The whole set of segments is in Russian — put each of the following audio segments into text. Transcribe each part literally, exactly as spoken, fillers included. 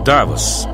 Давос.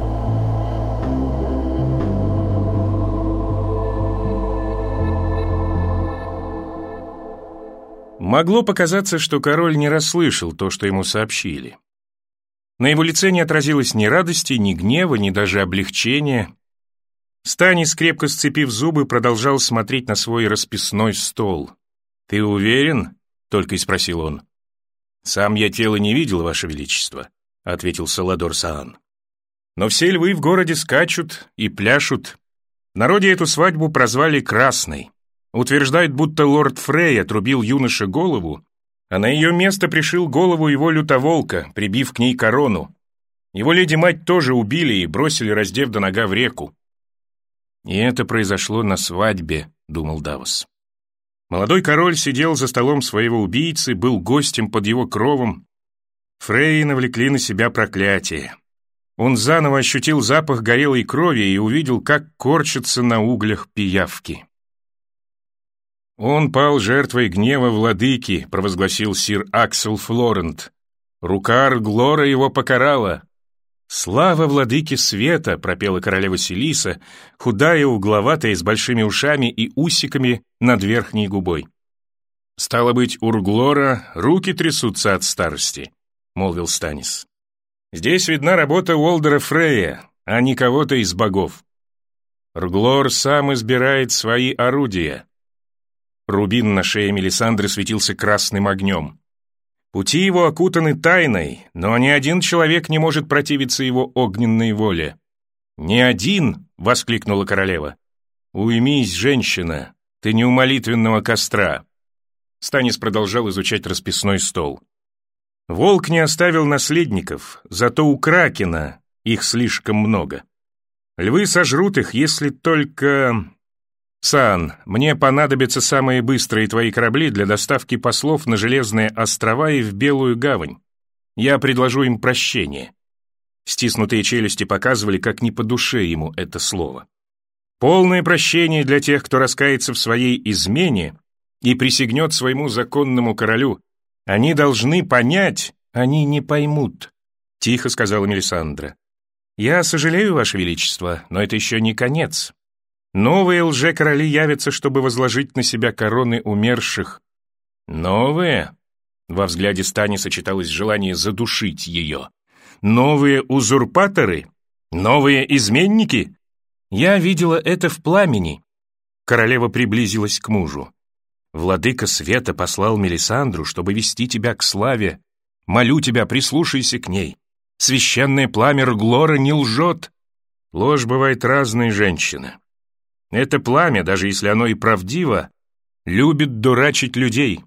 Могло показаться, что король не расслышал то, что ему сообщили. На его лице не отразилось ни радости, ни гнева, ни даже облегчения. Станис, крепко сцепив зубы, продолжал смотреть на свой расписной стол. «Ты уверен?» — только и спросил он. «Сам я тела не видел, Ваше Величество», — ответил Саладор Саан. «Но все львы в городе скачут и пляшут. В народе эту свадьбу прозвали «Красной». Утверждают, будто лорд Фрей отрубил юноше голову, а на ее место пришил голову его лютоволка, прибив к ней корону. Его леди-мать тоже убили и бросили, раздев до нога, в реку. «И это произошло на свадьбе», — думал Давос. Молодой король сидел за столом своего убийцы, был гостем под его кровом. Фреи навлекли на себя проклятие. Он заново ощутил запах горелой крови и увидел, как корчатся на углях пиявки. «Он пал жертвой гнева владыки», — провозгласил сир Аксел Флорент. «Рука Арглора его покарала». «Слава владыке света!» — пропела королева Селиса, худая, угловатая, с большими ушами и усиками над верхней губой. «Стало быть, у Рглора руки трясутся от старости», — молвил Станис. «Здесь видна работа Уолдера Фрея, а не кого-то из богов. Рглор сам избирает свои орудия». Рубин на шее Мелисандры светился красным огнем. Пути его окутаны тайной, но ни один человек не может противиться его огненной воле. «Ни один!» — воскликнула королева. «Уймись, женщина, ты не у молитвенного костра». Станис продолжал изучать расписной стол. «Волк не оставил наследников, зато у Кракена их слишком много. Львы сожрут их, если только... Сан, мне понадобятся самые быстрые твои корабли для доставки послов на Железные острова и в Белую гавань. Я предложу им прощение». Стиснутые челюсти показывали, как не по душе ему это слово. «Полное прощение для тех, кто раскается в своей измене и присягнет своему законному королю. Они должны понять, они не поймут», — тихо сказала Мелисандра. «Я сожалею, Ваше Величество, но это еще не конец. Новые лже-короли явятся, чтобы возложить на себя короны умерших». «Новые?» Во взгляде Станиса читалось желание задушить ее. «Новые узурпаторы? Новые изменники? Я видела это в пламени». Королева приблизилась к мужу. «Владыка света послал Мелисандру, чтобы вести тебя к славе. Молю тебя, прислушайся к ней. Священное пламя Рглора не лжет». «Ложь бывает разной, женщина. Это пламя, даже если оно и правдиво, любит дурачить людей».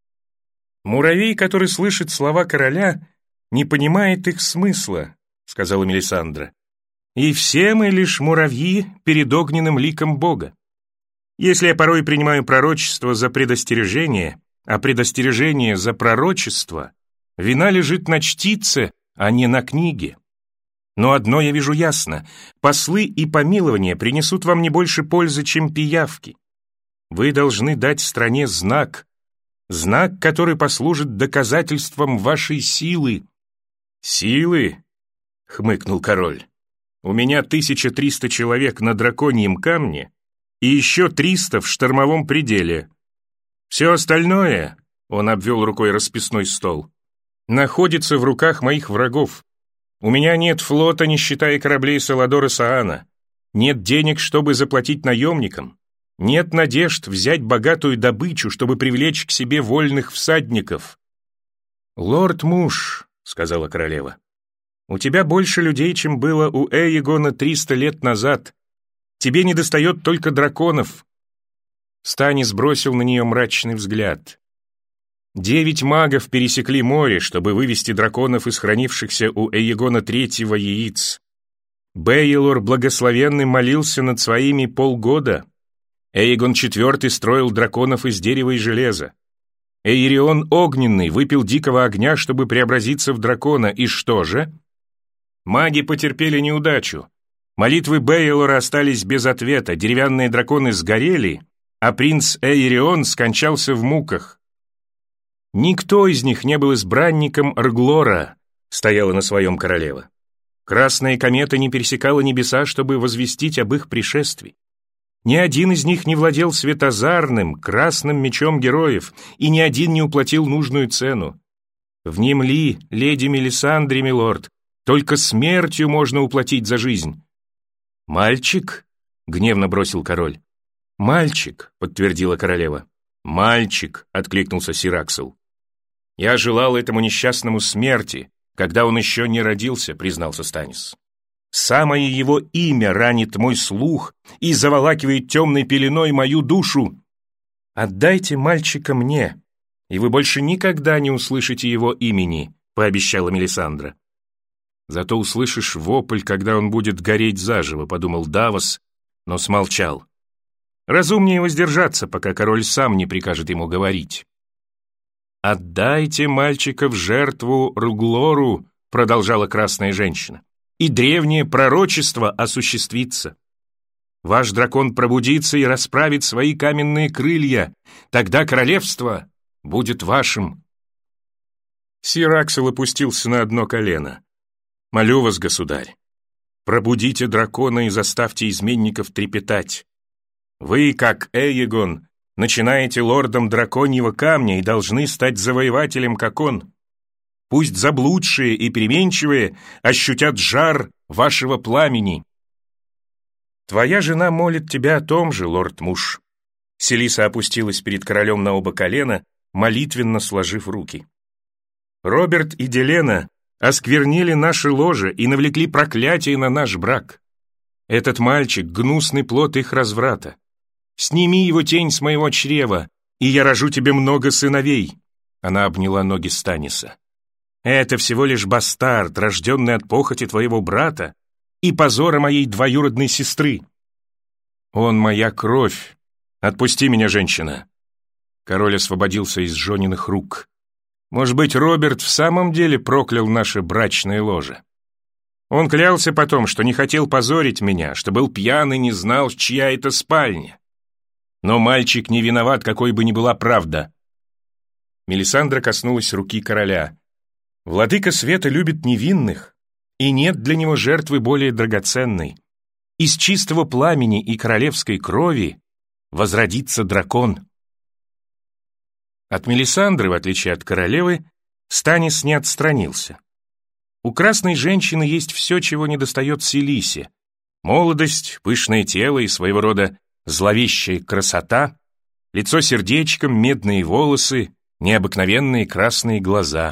«Муравей, который слышит слова короля, не понимает их смысла», — сказала Мелисандра. «И все мы лишь муравьи перед огненным ликом Бога. Если я порой принимаю пророчество за предостережение, а предостережение за пророчество, вина лежит на чтице, а не на книге. Но одно я вижу ясно: послы и помилования принесут вам не больше пользы, чем пиявки. Вы должны дать стране знак, знак, который послужит доказательством вашей силы». «Силы?» — хмыкнул король. «У меня тысяча триста человек на драконьем камне и еще триста в штормовом пределе. Все остальное, — он обвел рукой расписной стол, — находится в руках моих врагов. У меня нет флота, не считая кораблей Саладора Саана. Нет денег, чтобы заплатить наемникам. Нет надежд взять богатую добычу, чтобы привлечь к себе вольных всадников». «Лорд-муж», — сказала королева, — «у тебя больше людей, чем было у Эйгона триста лет назад. Тебе недостает только драконов». Станис бросил на нее мрачный взгляд. Девять магов пересекли море, чтобы вывести драконов из хранившихся у Эйгона третьего яиц. Бейлор благословенный молился над своими полгода. Эйгон четвертый строил драконов из дерева и железа. Эйрион огненный выпил дикого огня, чтобы преобразиться в дракона. И что же? Маги потерпели неудачу. Молитвы Бейлора остались без ответа, деревянные драконы сгорели, а принц Эйрион скончался в муках. Никто из них не был избранником Рглора, стояла на своем королева. Красная комета не пересекала небеса, чтобы возвестить об их пришествии. Ни один из них не владел светозарным, красным мечом героев, и ни один не уплатил нужную цену. Внемли, леди Мелисандре, милорд, только смертью можно уплатить за жизнь. «Мальчик?» — гневно бросил король. «Мальчик», — подтвердила королева. «Мальчик», — откликнулся сир Аксел. «Я желал этому несчастному смерти, когда он еще не родился», — признался Станис. «Самое его имя ранит мой слух и заволакивает темной пеленой мою душу. Отдайте мальчика мне, и вы больше никогда не услышите его имени», — пообещала Мелисандра. «Зато услышишь вопль, когда он будет гореть заживо», — подумал Давос, но смолчал. Разумнее воздержаться, пока король сам не прикажет ему говорить. «Отдайте мальчика в жертву Руглору», — продолжала красная женщина, «и древнее пророчество осуществится. Ваш дракон пробудится и расправит свои каменные крылья, тогда королевство будет вашим». Сир Аксел опустился на одно колено. «Молю вас, государь, пробудите дракона и заставьте изменников трепетать. Вы, как Эегон, начинаете лордом драконьего камня и должны стать завоевателем, как он. Пусть заблудшие и переменчивые ощутят жар вашего пламени. Твоя жена молит тебя о том же, лорд-муж». Селиса опустилась перед королем на оба колена, молитвенно сложив руки. «Роберт и Делена осквернили наши ложи и навлекли проклятие на наш брак. Этот мальчик — гнусный плод их разврата. Сними его тень с моего чрева, и я рожу тебе много сыновей». Она обняла ноги Станиса. «Это всего лишь бастард, рожденный от похоти твоего брата и позора моей двоюродной сестры. Он моя кровь. Отпусти меня, женщина». Король освободился из жёниных рук. «Может быть, Роберт в самом деле проклял наше брачное ложе? Он клялся потом, что не хотел позорить меня, что был пьян и не знал, чья это спальня. Но мальчик не виноват, какой бы ни была правда». Мелисандра коснулась руки короля. «Владыка света любит невинных, и нет для него жертвы более драгоценной. Из чистого пламени и королевской крови возродится дракон». От Мелисандры, в отличие от королевы, Станис не отстранился. У красной женщины есть все, чего недостает Селисе: молодость, пышное тело и своего рода зловещая красота, лицо сердечком, медные волосы, необыкновенные красные глаза.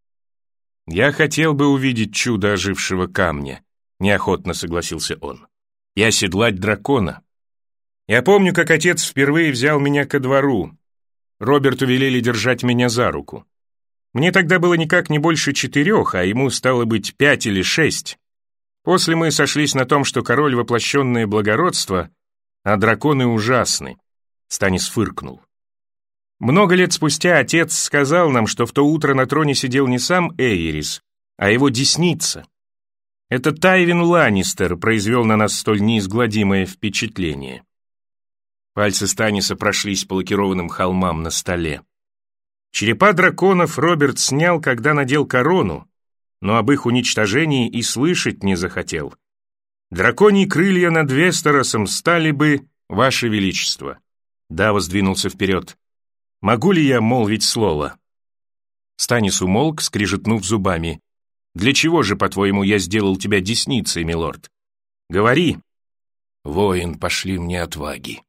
«Я хотел бы увидеть чудо ожившего камня», — неохотно согласился он, — «и оседлать дракона. Я помню, как отец впервые взял меня ко двору. Роберту велели держать меня за руку. Мне тогда было никак не больше четырех, а ему стало быть пять или шесть. После мы сошлись на том, что король — воплощенное благородство, а драконы ужасны». Станис фыркнул. «Много лет спустя отец сказал нам, что в то утро на троне сидел не сам Эйрис, а его десница. Это Тайвин Ланнистер произвел на нас столь неизгладимое впечатление». Пальцы Станиса прошлись по лакированным холмам на столе. Черепа драконов Роберт снял, когда надел корону, но об их уничтожении и слышать не захотел. Драконьи крылья над Вестеросом стали бы, ваше величество. Давос двинулся вперед. «Могу ли я молвить слово?» Станис умолк, скрижетнув зубами. «Для чего же, по-твоему, я сделал тебя десницей, милорд? Говори». «Воин, пошли мне отваги».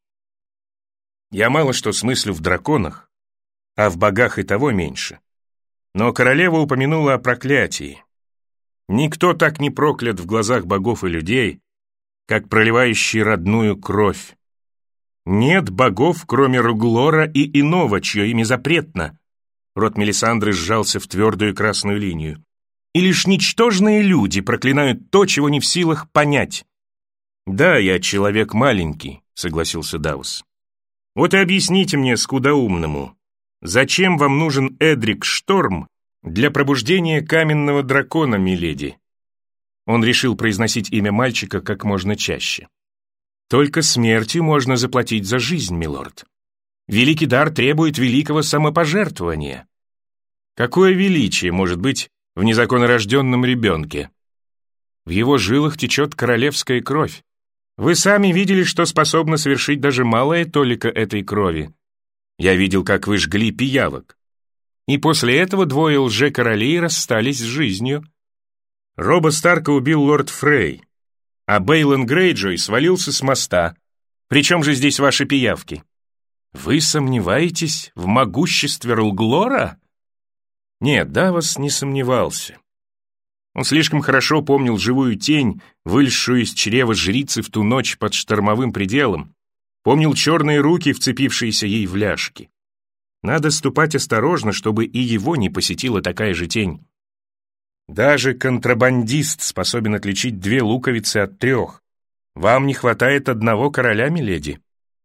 Я мало что смыслю в драконах, а в богах и того меньше. Но королева упомянула о проклятии. Никто так не проклят в глазах богов и людей, как проливающий родную кровь. Нет богов, кроме Руглора и иного, чье имя запретно. Рот Мелисандры сжался в твердую красную линию. И лишь ничтожные люди проклинают то, чего не в силах понять. «Да, я человек маленький», — согласился Давос. «Вот и объясните мне, скудоумному, зачем вам нужен Эдрик Шторм для пробуждения каменного дракона, миледи?» Он решил произносить имя мальчика как можно чаще. «Только смертью можно заплатить за жизнь, милорд. Великий дар требует великого самопожертвования. Какое величие может быть в незаконнорожденном ребенке?» В его жилах течет королевская кровь. Вы сами видели, что способно совершить даже малая толика этой крови. Я видел, как вы жгли пиявок. И после этого двое лже-королей расстались с жизнью. Роба Старка убил лорд Фрей, а Бейлон Грейджой свалился с моста. Причем же здесь ваши пиявки? Вы сомневаетесь в могуществе Рулглора? Нет, Давос не сомневался. Он слишком хорошо помнил живую тень, вылезшую из чрева жрицы в ту ночь под штормовым пределом, помнил черные руки, вцепившиеся ей в ляжки. Надо ступать осторожно, чтобы и его не посетила такая же тень. Даже контрабандист способен отличить две луковицы от трех. Вам не хватает одного короля, миледи.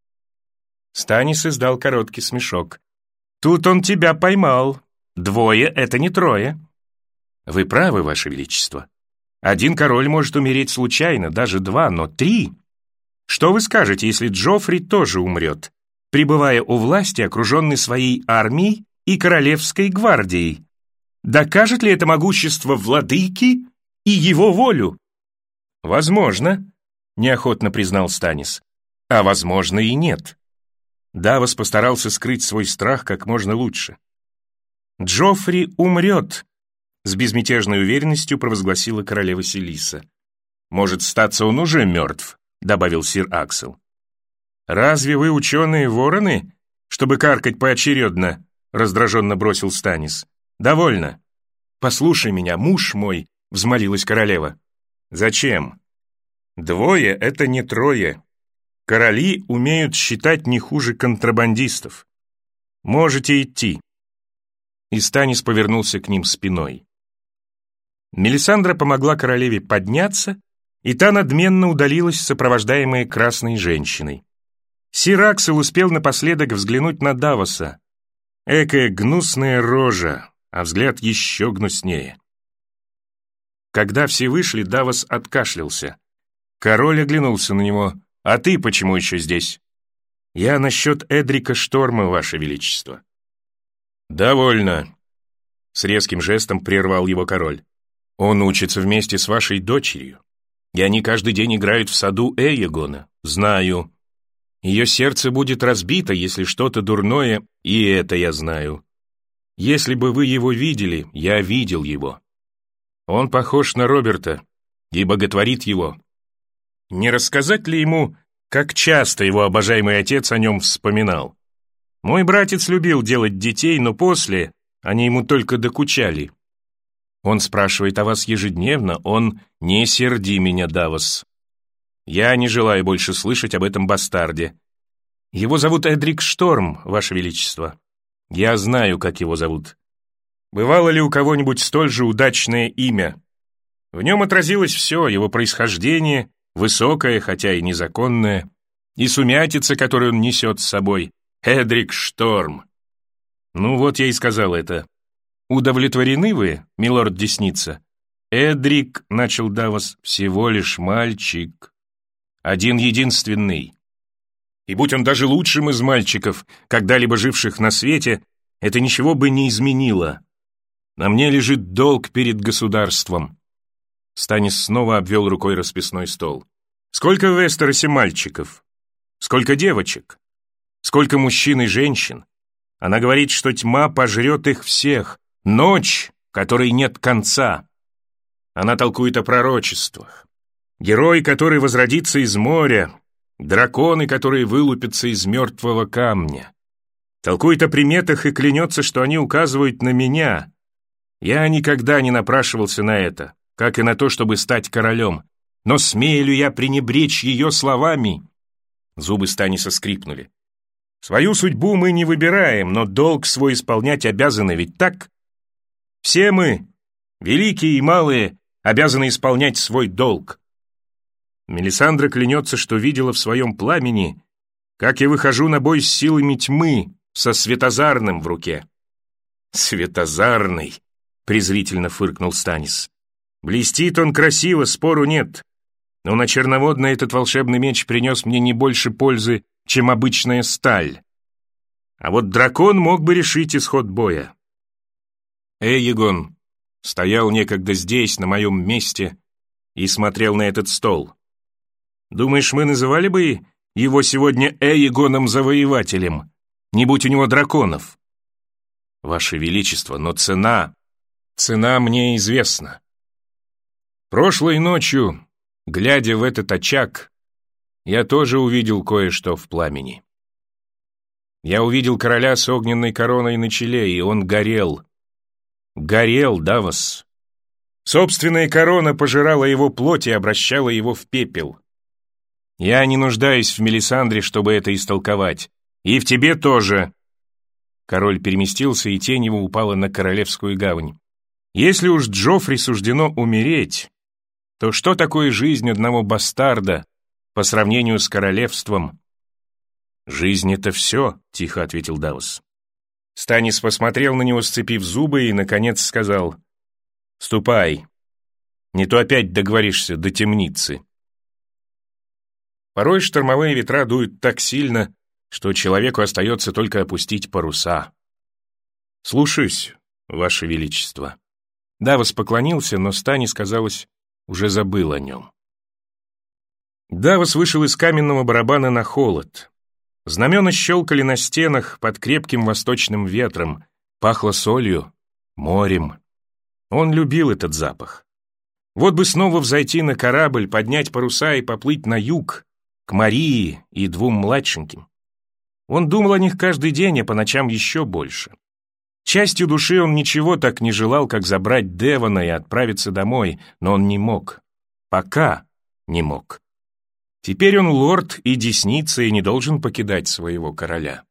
Станис издал короткий смешок. Тут он тебя поймал. Двое — это не трое. Вы правы, Ваше Величество. Один король может умереть случайно, даже два, но три. Что вы скажете, если Джоффри тоже умрет, пребывая у власти, окруженный своей армией и королевской гвардией? Докажет ли это могущество владыки и его волю? Возможно, неохотно признал Станис. А возможно и нет. Давос постарался скрыть свой страх как можно лучше. Джоффри умрет, с безмятежной уверенностью провозгласила королева Селиса. Может, статься он уже мертв, добавил сир Аксел. Разве вы ученые-вороны, чтобы каркать поочередно? Раздраженно бросил Станис. «Довольно. Послушай меня, муж мой», — взмолилась королева. «Зачем? Двое — это не трое. Короли умеют считать не хуже контрабандистов. Можете идти». И Станис повернулся к ним спиной. Мелисандра помогла королеве подняться, и та надменно удалилась, сопровождаемая красной женщиной. Сир Аксел успел напоследок взглянуть на Давоса. Экая гнусная рожа, а взгляд еще гнуснее. Когда все вышли, Давос откашлялся. Король оглянулся на него. «А ты почему еще здесь?» «Я насчет Эдрика Шторма, Ваше Величество». «Довольно», — с резким жестом прервал его король. «Он учится вместе с вашей дочерью, и они каждый день играют в саду Эйегона. Знаю. Ее сердце будет разбито, если что-то дурное, и это я знаю. Если бы вы его видели, я видел его. Он похож на Роберта и боготворит его. Не рассказать ли ему, как часто его обожаемый отец о нем вспоминал? Мой братец любил делать детей, но после они ему только докучали. Он спрашивает о вас ежедневно, он «не серди меня, Давос». Я не желаю больше слышать об этом бастарде. Его зовут Эдрик Шторм, Ваше Величество. Я знаю, как его зовут. Бывало ли у кого-нибудь столь же удачное имя? В нем отразилось все, его происхождение, высокое, хотя и незаконное, и сумятица, которую он несет с собой. Эдрик Шторм. Ну вот я и сказал это. Удовлетворены вы, милорд Десница? Эдрик, начал Давос, всего лишь мальчик. Один-единственный. И будь он даже лучшим из мальчиков, когда-либо живших на свете, это ничего бы не изменило. На мне лежит долг перед государством. Станис снова обвел рукой расписной стол. Сколько в Вестеросе мальчиков? Сколько девочек? Сколько мужчин и женщин? Она говорит, что тьма пожрет их всех. Ночь, которой нет конца. Она толкует о пророчествах. Герой, который возродится из моря, драконы, которые вылупятся из мертвого камня. Толкует о приметах и клянется, что они указывают на меня. Я никогда не напрашивался на это, как и на то, чтобы стать королем. Но смею ли я пренебречь ее словами? Зубы Станиса скрипнули. Свою судьбу мы не выбираем, но долг свой исполнять обязаны, ведь так? Все мы, великие и малые, обязаны исполнять свой долг. Мелисандра клянется, что видела в своем пламени, как я выхожу на бой с силами тьмы, со Светозарным в руке. Светозарный, презрительно фыркнул Станис. Блестит он красиво, спору нет, но на черноводно этот волшебный меч принес мне не больше пользы, чем обычная сталь. А вот дракон мог бы решить исход боя. Эйегон стоял некогда здесь, на моем месте, и смотрел на этот стол. Думаешь, мы называли бы его сегодня Эегоном-завоевателем, не будь у него драконов? Ваше Величество, но цена... Цена мне известна. Прошлой ночью, глядя в этот очаг, я тоже увидел кое-что в пламени. Я увидел короля с огненной короной на челе, и он горел. Горел, Давос. Собственная корона пожирала его плоть и обращала его в пепел. Я не нуждаюсь в Мелисандре, чтобы это истолковать. И в тебе тоже. Король переместился, и тень его упала на Королевскую гавань. Если уж Джоффри суждено умереть, то что такое жизнь одного бастарда по сравнению с королевством? «Жизнь — это все», — тихо ответил Давос. Станис посмотрел на него, сцепив зубы, и, наконец, сказал: «Ступай, не то опять договоришься до темницы». Порой штормовые ветра дуют так сильно, что человеку остается только опустить паруса. «Слушаюсь, Ваше Величество». Давос поклонился, но Станис, казалось, уже забыл о нем. Давос вышел из каменного барабана на холод. Знамена щелкали на стенах под крепким восточным ветром, пахло солью, морем. Он любил этот запах. Вот бы снова взойти на корабль, поднять паруса и поплыть на юг, к Марии и двум младшеньким. Он думал о них каждый день, а по ночам еще больше. Частью души он ничего так не желал, как забрать Девона и отправиться домой, но он не мог. Пока не мог. Теперь он лорд и десница и не должен покидать своего короля.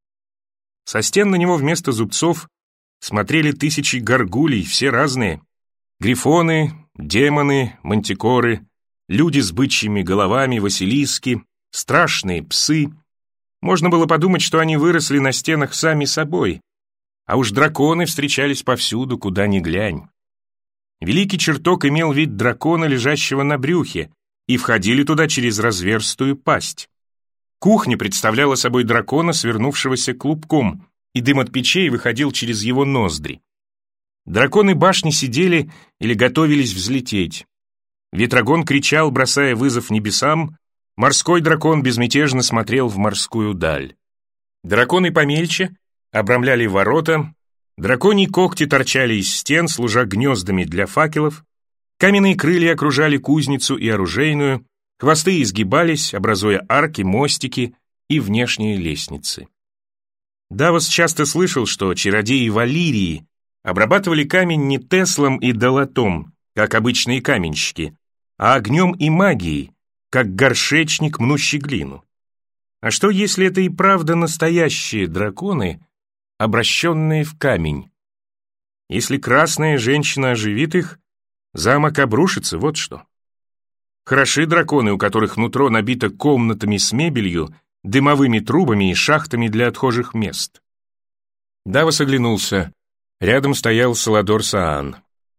Со стен на него вместо зубцов смотрели тысячи горгулей, все разные. Грифоны, демоны, мантикоры, люди с бычьими головами, василиски, страшные псы. Можно было подумать, что они выросли на стенах сами собой. А уж драконы встречались повсюду, куда ни глянь. Великий чертог имел вид дракона, лежащего на брюхе, и входили туда через разверстую пасть. Кухня представляла собой дракона, свернувшегося клубком, и дым от печей выходил через его ноздри. Драконы башни сидели или готовились взлететь. Ветрогон кричал, бросая вызов небесам, морской дракон безмятежно смотрел в морскую даль. Драконы помельче обрамляли ворота, драконьи когти торчали из стен, служа гнездами для факелов, каменные крылья окружали кузницу и оружейную, хвосты изгибались, образуя арки, мостики и внешние лестницы. Давос часто слышал, что чародеи Валирии обрабатывали камень не теслом и долотом, как обычные каменщики, а огнем и магией, как горшечник, мнущий глину. А что, если это и правда настоящие драконы, обращенные в камень? Если красная женщина оживит их, замок обрушится, вот что. Хороши драконы, у которых нутро набито комнатами с мебелью, дымовыми трубами и шахтами для отхожих мест. Давос оглянулся. Рядом стоял Саладор Саан.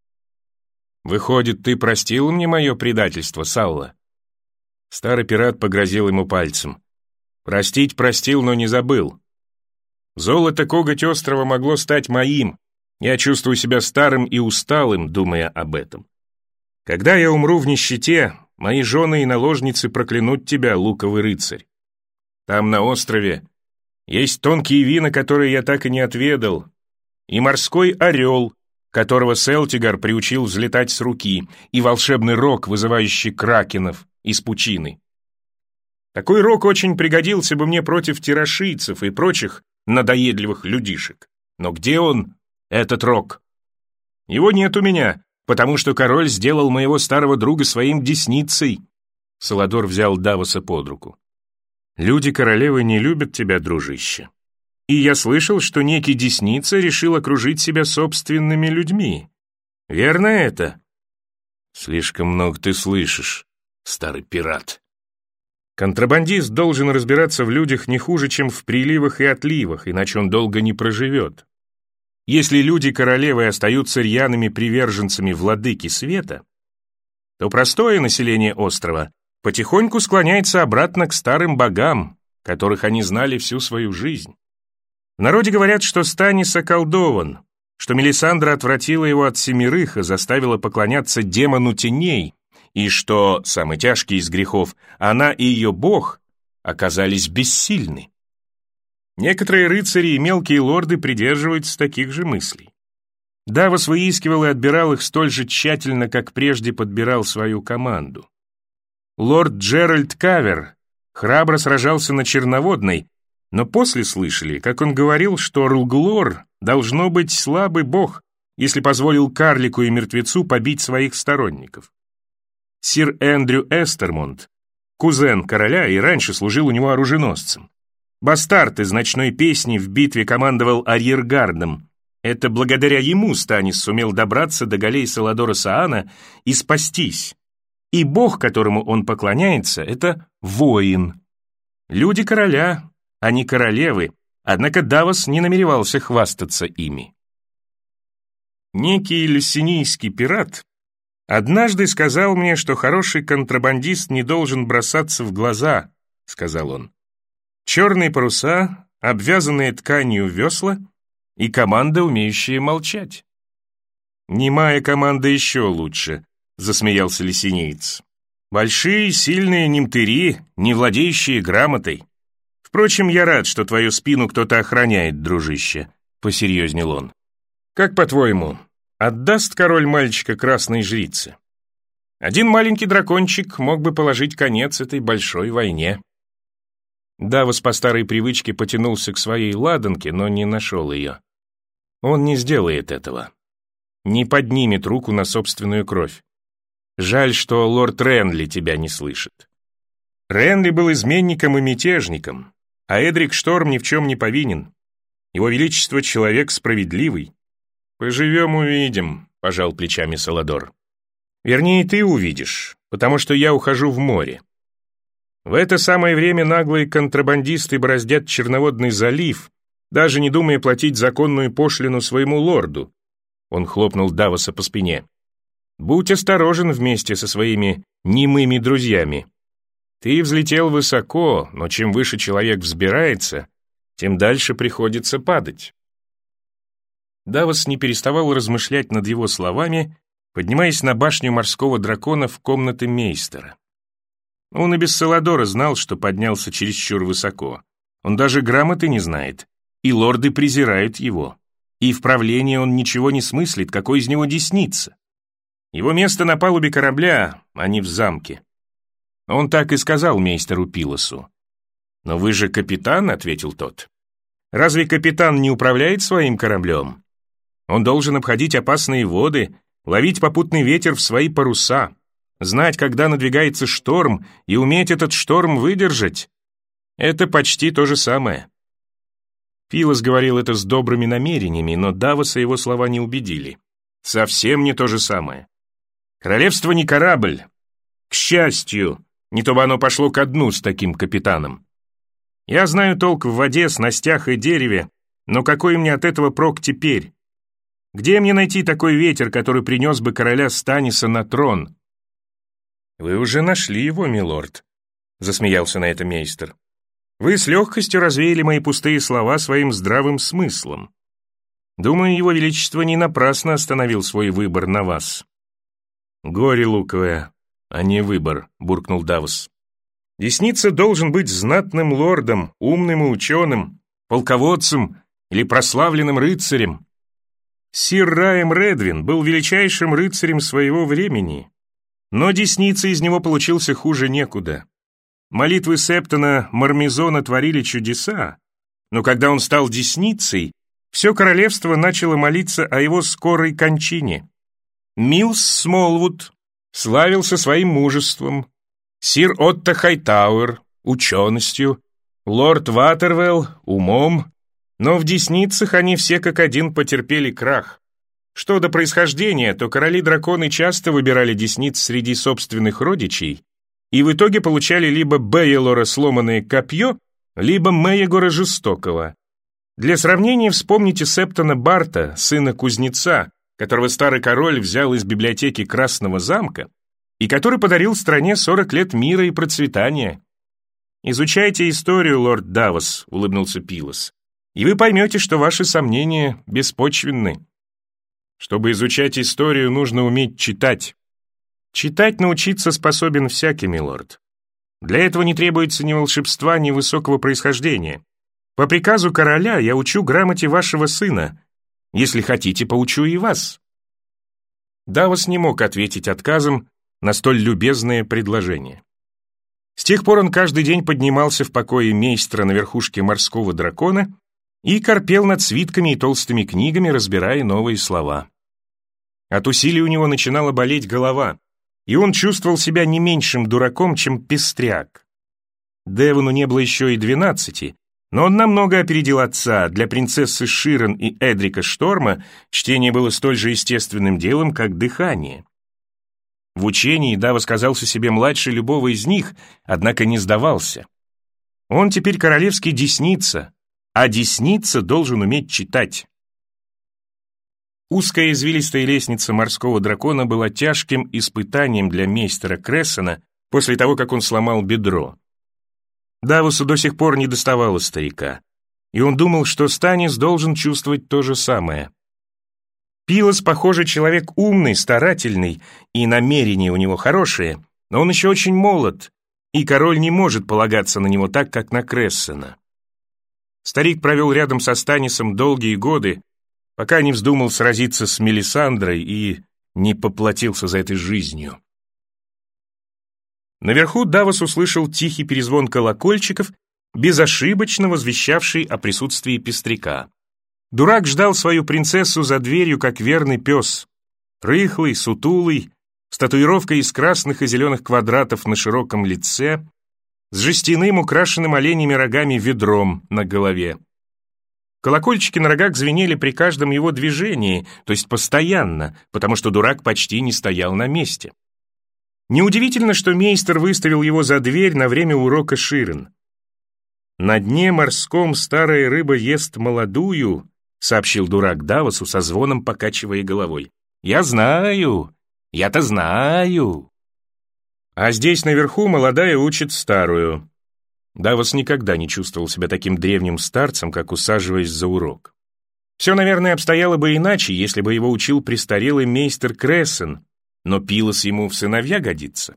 «Выходит, ты простил мне мое предательство, Салла?» Старый пират погрозил ему пальцем. «Простить простил, но не забыл. Золото коготь острова могло стать моим. Я чувствую себя старым и усталым, думая об этом. Когда я умру в нищете, мои жены и наложницы проклянут тебя, луковый рыцарь. Там, на острове, есть тонкие вина, которые я так и не отведал, и морской орел, которого Селтигар приучил взлетать с руки, и волшебный рог, вызывающий кракенов из пучины. Такой рог очень пригодился бы мне против тирашийцев и прочих надоедливых людишек. Но где он, этот рог? Его нет у меня, потому что король сделал моего старого друга своим десницей». Саладор взял Давоса под руку. «Люди королевы не любят тебя, дружище. И я слышал, что некий десница решил окружить себя собственными людьми. Верно это?» «Слишком много ты слышишь, старый пират». «Контрабандист должен разбираться в людях не хуже, чем в приливах и отливах, иначе он долго не проживет. Если люди королевы остаются рьяными приверженцами владыки света, то простое население острова потихоньку склоняется обратно к старым богам, которых они знали всю свою жизнь. В народе говорят, что Станис околдован, что Мелисандра отвратила его от семерых и заставила поклоняться демону теней, и что, самый тяжкий из грехов, она и ее бог оказались бессильны. Некоторые рыцари и мелкие лорды придерживаются таких же мыслей. Давос выискивал и отбирал их столь же тщательно, как прежде подбирал свою команду. Лорд Джеральд Кавер храбро сражался на Черноводной, но после слышали, как он говорил, что Рулглор должно быть слабый бог, если позволил карлику и мертвецу побить своих сторонников. Сир Эндрю Эстермонт, кузен короля, и раньше служил у него оруженосцем. Бастард из «Ночной песни» в битве командовал арьергардом. Это благодаря ему Станис сумел добраться до галей Саладора Саана и спастись. И бог, которому он поклоняется, это воин. Люди короля, а не королевы, однако Давос не намеревался хвастаться ими. Некий люсинийский пират однажды сказал мне, что хороший контрабандист не должен бросаться в глаза, сказал он. Черные паруса, обвязанные тканью весла и команда, умеющая молчать. Немая команда еще лучше, засмеялся лесинеец. Большие, сильные немтыри, не владеющие грамотой. Впрочем, я рад, что твою спину кто-то охраняет, дружище, посерьезнел он. Как по-твоему, отдаст король мальчика красной жрице? Один маленький дракончик мог бы положить конец этой большой войне. Давос по старой привычке потянулся к своей ладанке, но не нашел ее. Он не сделает этого. Не поднимет руку на собственную кровь. Жаль, что лорд Ренли тебя не слышит. Ренли был изменником и мятежником, а Эдрик Шторм ни в чем не повинен. Его величество человек справедливый. Поживем, увидим, пожал плечами Саладор. Вернее, ты увидишь, потому что я ухожу в море. В это самое время наглые контрабандисты бороздят Черноводный залив, даже не думая платить законную пошлину своему лорду. Он хлопнул Давоса по спине. Будь осторожен вместе со своими немыми друзьями. Ты взлетел высоко, но чем выше человек взбирается, тем дальше приходится падать. Давос не переставал размышлять над его словами, поднимаясь на башню морского дракона в комнаты мейстера. Он и без Саладора знал, что поднялся чересчур высоко. Он даже грамоты не знает, и лорды презирают его. И в правлении он ничего не смыслит, какой из него десница. Его место на палубе корабля, а не в замке. Он так и сказал мейстеру Пилосу. «Но вы же капитан», — ответил тот. «Разве капитан не управляет своим кораблем? Он должен обходить опасные воды, ловить попутный ветер в свои паруса, знать, когда надвигается шторм, и уметь этот шторм выдержать. Это почти то же самое». Пилос говорил это с добрыми намерениями, но Давоса его слова не убедили. Совсем не то же самое. Королевство не корабль. К счастью, не то бы оно пошло ко дну с таким капитаном. Я знаю толк в воде, снастях и дереве, но какой мне от этого прок теперь? Где мне найти такой ветер, который принес бы короля Станиса на трон? Вы уже нашли его, милорд, засмеялся на это мейстер. Вы с легкостью развеяли мои пустые слова своим здравым смыслом. Думаю, его величество не напрасно остановил свой выбор на вас. Горе луковое, а не выбор, буркнул Давос. Десница должен быть знатным лордом, умным и ученым, полководцем или прославленным рыцарем. Сир Раем Редвин был величайшим рыцарем своего времени, но десница из него получился хуже некуда. Молитвы Септона Мармизона творили чудеса, но когда он стал десницей, все королевство начало молиться о его скорой кончине. Милс Смолвуд славился своим мужеством, сир Отто Хайтауэр — ученостью, лорд Ватервелл — умом, но в десницах они все как один потерпели крах. Что до происхождения, то короли-драконы часто выбирали десниц среди собственных родичей и в итоге получали либо Бейлора сломанное копье, либо Мейегора жестокого. Для сравнения вспомните Септона Барта, сына кузнеца, которого старый король взял из библиотеки Красного замка и который подарил стране сорок лет мира и процветания. «Изучайте историю, лорд Давос», — улыбнулся Пилос, «и вы поймете, что ваши сомнения беспочвенны. Чтобы изучать историю, нужно уметь читать. Читать научиться способен всякий, милорд. Для этого не требуется ни волшебства, ни высокого происхождения. По приказу короля я учу грамоте вашего сына. Если хотите, поучу и вас». Давос не мог ответить отказом на столь любезное предложение. С тех пор он каждый день поднимался в покое мейстра на верхушке морского дракона и корпел над свитками и толстыми книгами, разбирая новые слова. От усилий у него начинала болеть голова, и он чувствовал себя не меньшим дураком, чем пестряк. Девону не было еще и двенадцати, но он намного опередил отца. Для принцессы Ширен и Эдрика Шторма чтение было столь же естественным делом, как дыхание. В учении Давос казался себе младше любого из них, однако не сдавался. Он теперь королевский десница, а десница должен уметь читать. Узкая извилистая лестница морского дракона была тяжким испытанием для мейстера Крессона после того, как он сломал бедро. Давосу до сих пор не доставало старика, и он думал, что Станис должен чувствовать то же самое. Пилос, похоже, человек умный, старательный, и намерения у него хорошие, но он еще очень молод, и король не может полагаться на него так, как на Крессона. Старик провел рядом со Станисом долгие годы, пока не вздумал сразиться с Мелисандрой и не поплатился за это жизнью. Наверху Давос услышал тихий перезвон колокольчиков, безошибочно возвещавший о присутствии пестряка. Дурак ждал свою принцессу за дверью, как верный пес. Рыхлый, сутулый, с татуировкой из красных и зеленых квадратов на широком лице, с жестяным, украшенным оленями рогами ведром на голове. Колокольчики на рогах звенели при каждом его движении, то есть постоянно, потому что дурак почти не стоял на месте. Неудивительно, что мейстер выставил его за дверь на время урока Ширен. «На дне морском старая рыба ест молодую», сообщил дурак Давосу со звоном, покачивая головой. «Я знаю, я-то знаю». А здесь наверху молодая учит старую. Давос никогда не чувствовал себя таким древним старцем, как усаживаясь за урок. Все, наверное, обстояло бы иначе, если бы его учил престарелый мейстер Крессон, но Пилос ему в сыновья годится.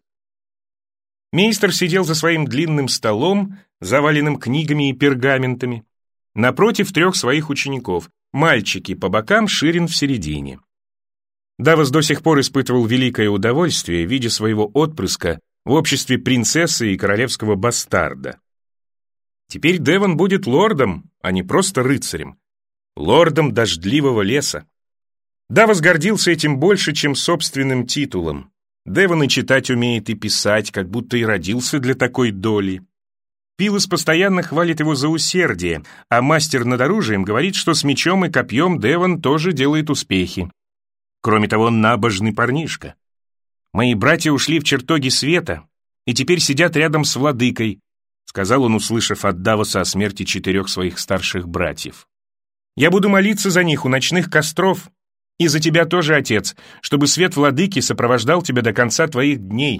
Мейстер сидел за своим длинным столом, заваленным книгами и пергаментами, напротив трех своих учеников, мальчики по бокам, Ширин в середине. Давос до сих пор испытывал великое удовольствие, видя своего отпрыска в обществе принцессы и королевского бастарда. Теперь Девон будет лордом, а не просто рыцарем, лордом дождливого леса. Давос гордился этим больше, чем собственным титулом. Девон и читать умеет, и писать, как будто и родился для такой доли. Пилос постоянно хвалит его за усердие, а мастер над оружием говорит, что с мечом и копьем Девон тоже делает успехи. Кроме того, он набожный парнишка. «Мои братья ушли в чертоги света и теперь сидят рядом с владыкой», сказал он, услышав от Давоса о смерти четырех своих старших братьев. «Я буду молиться за них у ночных костров, и за тебя тоже, отец, чтобы свет владыки сопровождал тебя до конца твоих дней».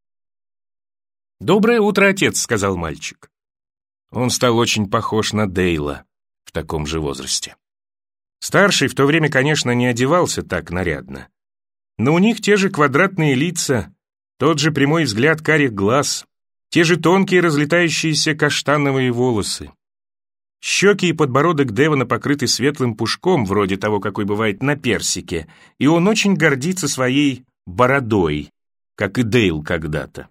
«Доброе утро, отец», — сказал мальчик. Он стал очень похож на Дейла в таком же возрасте. Старший в то время, конечно, не одевался так нарядно, но у них те же квадратные лица, тот же прямой взгляд карих глаз, те же тонкие разлетающиеся каштановые волосы. Щеки и подбородок Девона покрыты светлым пушком, вроде того, какой бывает на персике, и он очень гордится своей бородой, как и Дейл когда-то.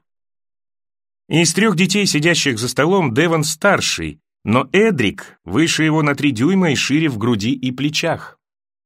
Из трех детей, сидящих за столом, Девон старший, но Эдрик выше его на три дюйма и шире в груди и плечах.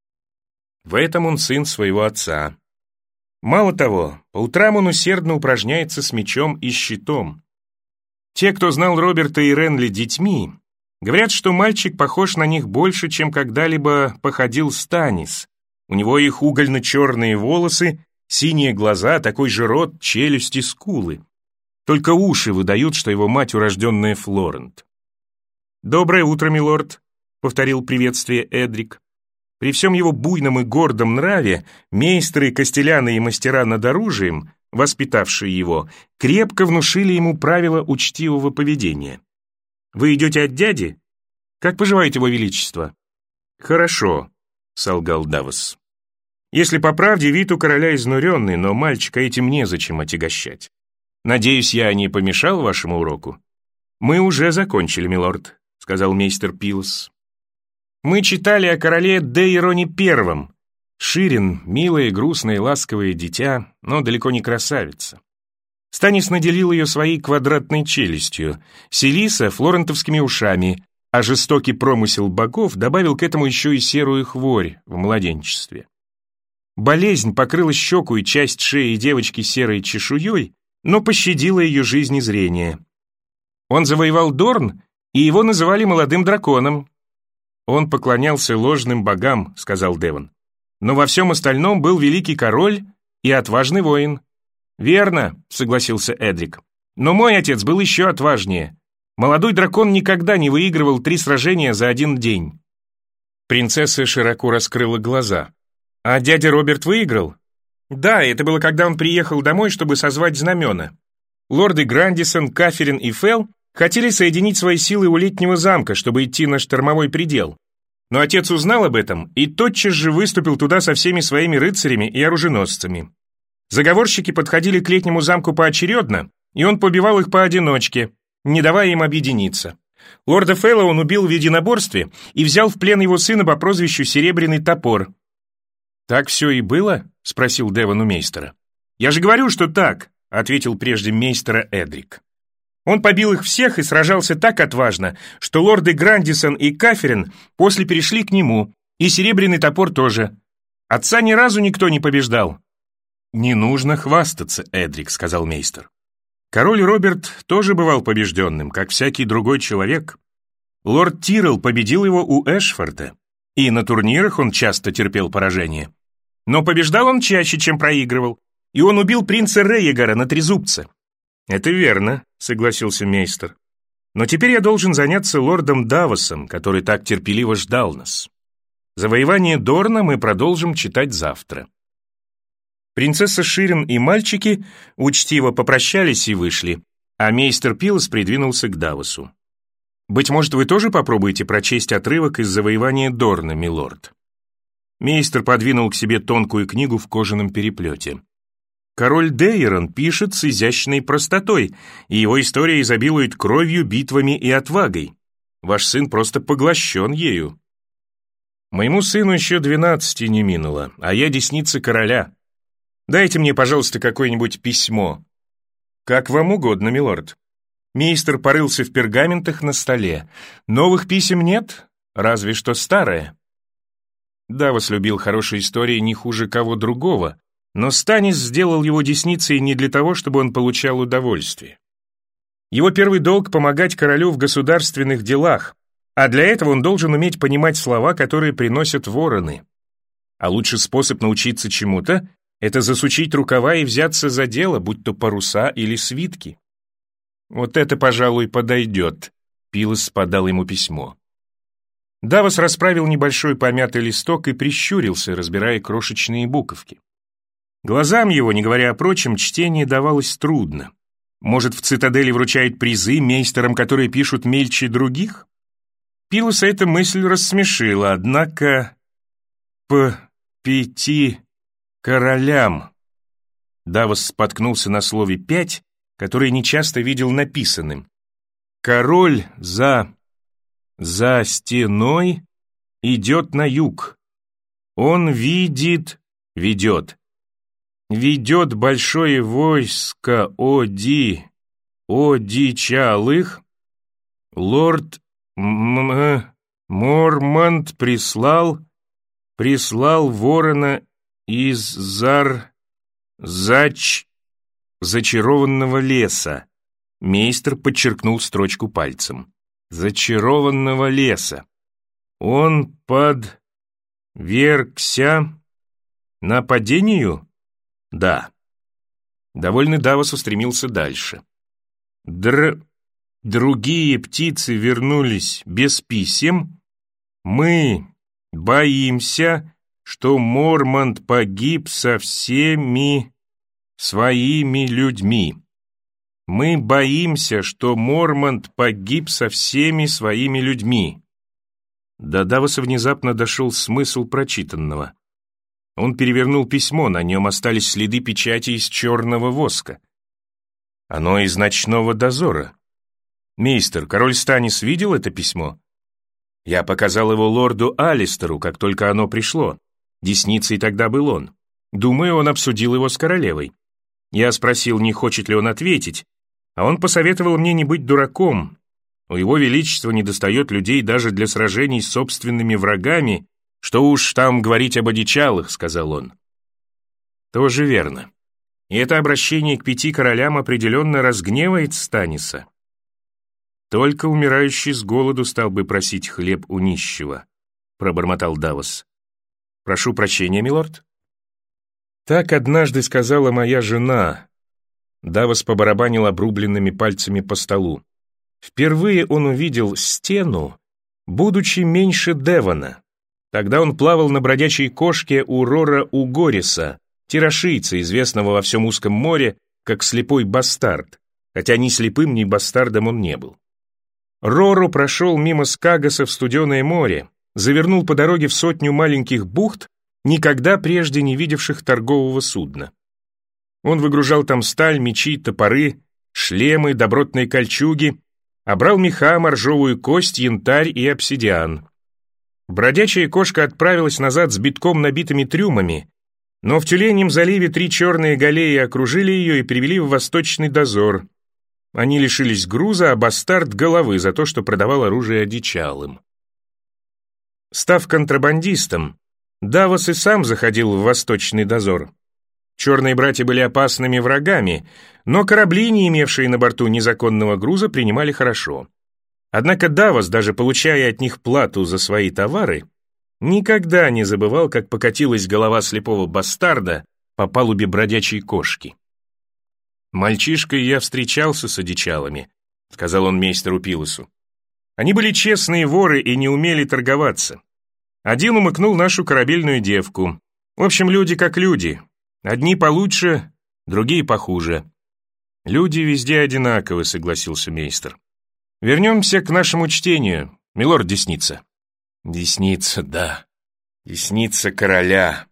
В этом он сын своего отца. Мало того, по утрам он усердно упражняется с мечом и щитом. Те, кто знал Роберта и Ренли детьми, говорят, что мальчик похож на них больше, чем когда-либо походил Станис. У него их угольно-черные волосы, синие глаза, такой же рот, челюсти, скулы. Только уши выдают, что его мать урожденная Флорент. «Доброе утро, милорд», — повторил приветствие Эдрик. При всем его буйном и гордом нраве мейстры, костеляны и мастера над оружием, воспитавшие его, крепко внушили ему правила учтивого поведения. «Вы идете от дяди? Как поживает его величество?» «Хорошо», — солгал Давос. Если по правде, вид у короля изнуренный, но мальчика этим незачем отягощать. Надеюсь, я не помешал вашему уроку?» «Мы уже закончили, милорд», — сказал мейстер Пилос. «Мы читали о короле Дейроне Первом. Ширин — милое, грустное, ласковое дитя, но далеко не красавица. Станис наделил ее своей квадратной челюстью, Селиса — флорентовскими ушами, а жестокий промысел богов добавил к этому еще и серую хворь в младенчестве. Болезнь покрыла щеку и часть шеи девочки серой чешуей, но пощадила ее жизнь и зрение. Он завоевал Дорн, и его называли молодым драконом. Он поклонялся ложным богам», — сказал Девон. «Но во всем остальном был великий король и отважный воин». «Верно», — согласился Эдрик. «Но мой отец был еще отважнее. Молодой дракон никогда не выигрывал три сражения за один день». Принцесса широко раскрыла глаза. «А дядя Роберт выиграл?» «Да, это было, когда он приехал домой, чтобы созвать знамена. Лорды Грандисон, Каферин и Фелл хотели соединить свои силы у летнего замка, чтобы идти на штормовой предел. Но отец узнал об этом и тотчас же выступил туда со всеми своими рыцарями и оруженосцами. Заговорщики подходили к летнему замку поочередно, и он побивал их поодиночке, не давая им объединиться. Лорда Фэлла он убил в единоборстве и взял в плен его сына по прозвищу Серебряный Топор». «Так все и было?» — спросил Девон у мейстера. «Я же говорю, что так», — ответил прежде мейстера Эдрик. «Он побил их всех и сражался так отважно, что лорды Грандисон и Каферин после перешли к нему, и Серебряный Топор тоже. Отца ни разу никто не побеждал». «Не нужно хвастаться, Эдрик», — сказал мейстер. «Король Роберт тоже бывал побежденным, как всякий другой человек. Лорд Тиррелл победил его у Эшфорта, и на турнирах он часто терпел поражение. Но побеждал он чаще, чем проигрывал, и он убил принца Рейегора на трезубце». «Это верно», — согласился мейстер. «Но теперь я должен заняться лордом Давосом, который так терпеливо ждал нас. Завоевание Дорна мы продолжим читать завтра». Принцесса Ширин и мальчики учтиво попрощались и вышли, а мейстер Пилос придвинулся к Давосу. «Быть может, вы тоже попробуете прочесть отрывок из завоевания Дорна, милорд?» Мейстер подвинул к себе тонкую книгу в кожаном переплете. «Король Дейрон пишет с изящной простотой, и его история изобилует кровью, битвами и отвагой. Ваш сын просто поглощен ею». «Моему сыну еще двенадцати не минуло, а я десница короля. Дайте мне, пожалуйста, какое-нибудь письмо». «Как вам угодно, милорд». Мейстер порылся в пергаментах на столе. «Новых писем нет, разве что старое». Давос любил хорошие истории не хуже кого другого, но Станис сделал его десницей не для того, чтобы он получал удовольствие. Его первый долг — помогать королю в государственных делах, а для этого он должен уметь понимать слова, которые приносят вороны. А лучший способ научиться чему-то — это засучить рукава и взяться за дело, будь то паруса или свитки. «Вот это, пожалуй, подойдет», — Пилос подал ему письмо. Давос расправил небольшой помятый листок и прищурился, разбирая крошечные буковки. Глазам его, не говоря о прочем, чтение давалось трудно. Может, в цитадели вручают призы мейстерам, которые пишут мельче других? Пилоса эта мысль рассмешила, однако... «П... пяти... королям...» Давос споткнулся на слове «пять», которое нечасто видел написанным. «Король за... за стеной идет на юг. Он видит... ведет. Ведет большое войско оди... одичалых. Лорд М -м Мормонт прислал... прислал ворона из зар... зач... зачарованного леса». Мейстер подчеркнул строчку пальцем. «Зачарованного леса. Он подвергся нападению?» «Да». Довольный Давос устремился дальше. Др... Другие птицы вернулись без писем. Мы боимся, что Мормонт погиб со всеми своими людьми. Мы боимся, что Мормонт погиб со всеми своими людьми». До Давоса внезапно дошел смысл прочитанного. Он перевернул письмо, на нем остались следы печати из черного воска. Оно из ночного дозора. Мейстер, король Станис видел это письмо? Я показал его лорду Алистеру, как только оно пришло. Десницей тогда был он. Думаю, он обсудил его с королевой. Я спросил, не хочет ли он ответить, а он посоветовал мне не быть дураком. У его величества недостает людей даже для сражений с собственными врагами, что уж там говорить об одичалых, сказал он. Тоже верно. И это обращение к пяти королям определенно разгневает Станиса. Только умирающий с голоду стал бы просить хлеб у нищего, пробормотал Давос. Прошу прощения, милорд. Так однажды сказала моя жена. Давос побарабанил обрубленными пальцами по столу. Впервые он увидел стену, будучи меньше Девона. Тогда он плавал на бродячей кошке у Рора Угориса, тирашийца, известного во всем узком море как слепой бастард, хотя ни слепым, ни бастардом он не был. Рору прошел мимо Скагаса в Студеное море, завернул по дороге в сотню маленьких бухт, никогда прежде не видевших торгового судна. Он выгружал там сталь, мечи, топоры, шлемы, добротные кольчуги, а брал меха, моржовую кость, янтарь и обсидиан. Бродячая кошка отправилась назад с битком набитыми трюмами, но в Тюленьем заливе три черные галеи окружили ее и привели в восточный дозор. Они лишились груза, а бастард — головы за то, что продавал оружие одичалым. Став контрабандистом, Давос и сам заходил в восточный дозор. Черные братья были опасными врагами, но корабли, не имевшие на борту незаконного груза, принимали хорошо. Однако Давос, даже получая от них плату за свои товары, никогда не забывал, как покатилась голова слепого бастарда по палубе бродячей кошки. «Мальчишкой я встречался с одичалами», — сказал он мейстеру Пилосу. «Они были честные воры и не умели торговаться. Один умыкнул нашу корабельную девку. В общем, люди как люди. Одни получше, другие похуже». «Люди везде одинаковы», — согласился мейстер. «Вернемся к нашему чтению, милорд Десница». «Десница, да. Десница короля».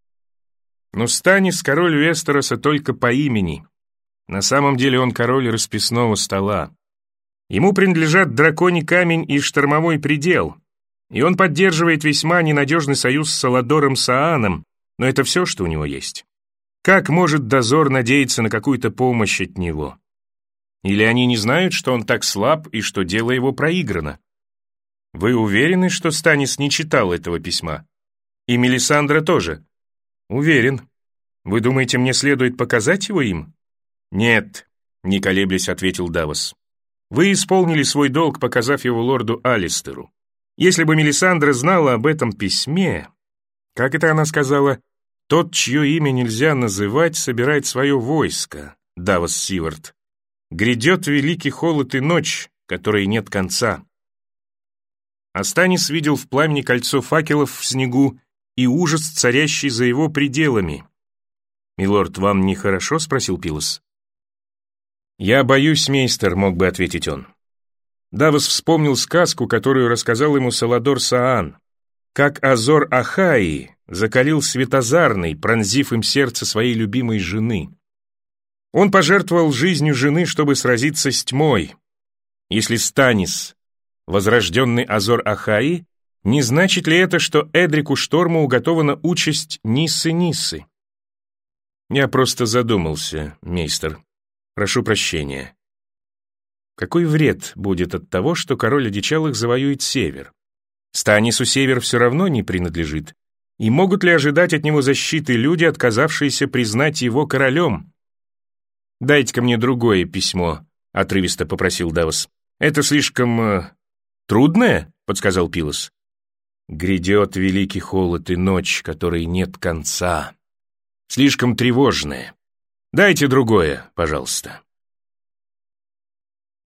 Но Станис король Вестероса только по имени. На самом деле он король расписного стола. Ему принадлежат драконий камень и штормовой предел, и он поддерживает весьма ненадежный союз с Саладором Сааном, но это все, что у него есть. Как может дозор надеяться на какую-то помощь от него? Или они не знают, что он так слаб и что дело его проиграно? Вы уверены, что Станис не читал этого письма? И Мелисандра тоже? Уверен. Вы думаете, мне следует показать его им? Нет, не колеблясь, ответил Давос. Вы исполнили свой долг, показав его лорду Алистеру. Если бы Мелисандра знала об этом письме, как это она сказала, тот, чье имя нельзя называть, собирает свое войско, Давос Сивард. Грядет великий холод и ночь, которой нет конца. Астанис видел в пламени кольцо факелов в снегу и ужас, царящий за его пределами. «Милорд, вам нехорошо?» — спросил Пилос. «Я боюсь, мейстер», — мог бы ответить он. Давос вспомнил сказку, которую рассказал ему Саладор Саан, как Азор Ахаи закалил Светозарный, пронзив им сердце своей любимой жены. Он пожертвовал жизнью жены, чтобы сразиться с тьмой. Если Станис — возрожденный Азор Ахаи, не значит ли это, что Эдрику Шторму уготована участь Ниссы-Ниссы? Я просто задумался, мейстер. Прошу прощения. Какой вред будет от того, что король одичалых завоюет север? Станису север все равно не принадлежит. И могут ли ожидать от него защиты люди, отказавшиеся признать его королем? «Дайте-ка мне другое письмо», — отрывисто попросил Давос. «Это слишком... Э, трудное?» — подсказал Пилос. «Грядет великий холод и ночь, которой нет конца. Слишком тревожное. Дайте другое, пожалуйста».